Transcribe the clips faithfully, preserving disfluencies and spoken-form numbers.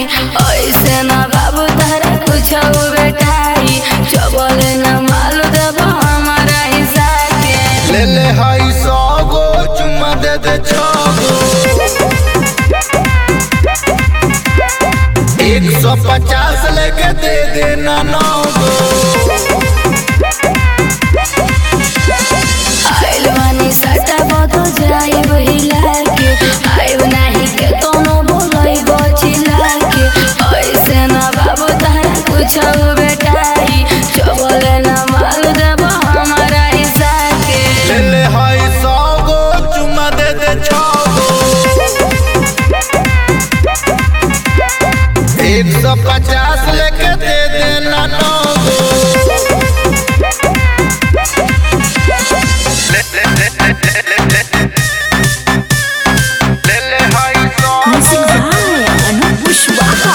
ऐसे ना बाबू तारा कुछ बेटाई चबले ना मालू देबो हमारा हिस्सा के। ले ले हाई सौ गो चुम्मा दे दे छो गो, एक सौ पचास लेके दे देना नौ गो। आइल बानी सटा बदो जाई बहिला के, आइब नाही के तोनो बोलै बचिला के। ऐसे ना बाबू तारा कुछ बेटाई चबले ना मालू देबो हमारा हिस्सा के। ले ले हाई सौ गो चुम्मा दे दे छो गो, एक सौ पचास लेके दे देना नौ गो। ले ले ले ले ले ले ले ले हाई सौ Music by Anup Pushwaha.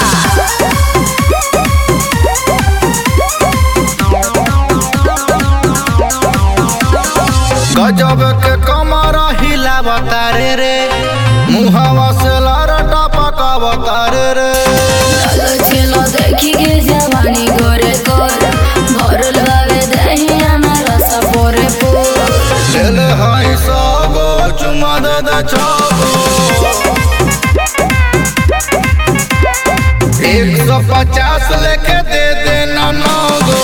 गजब के कमरा हिलावता रे रे, मुहावा से लरटा पकावता रे रे। चलो चलो देखी के जवानी गोरे गोर भरल बावे दहिया में रस पोरे पोर। ले ले हाई सौ गो चुम्मा दे दे छो गो, एक सौ पचास लेके दे देना नौ गो।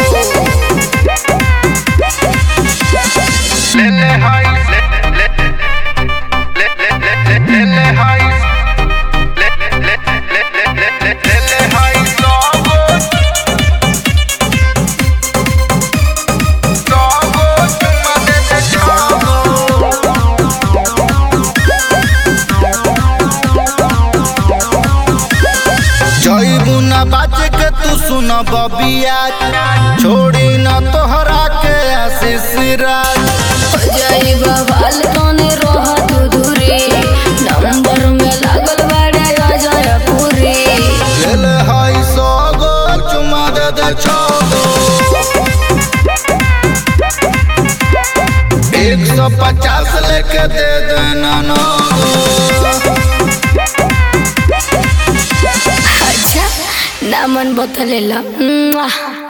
ले ले हाई ले ले ले ले ले ले ले हाई ले ले ले ले ले ले ले हाई सौ गो, सौ गो चुम्मा दे दे छो गो। जइबू ना बाज के तू सुन बबिया, छोड़ी ना तोहरा के आशीष राज। जाई बवाल तोने रोह तू दूरी नंबर में लागल बाड़े अजय पूरी। ले ले हाई सौ गो चुम्मा दे दे छो गो, एक सौ पचास लेके दे देना नौ गो। अच्छा नामन बतलेला।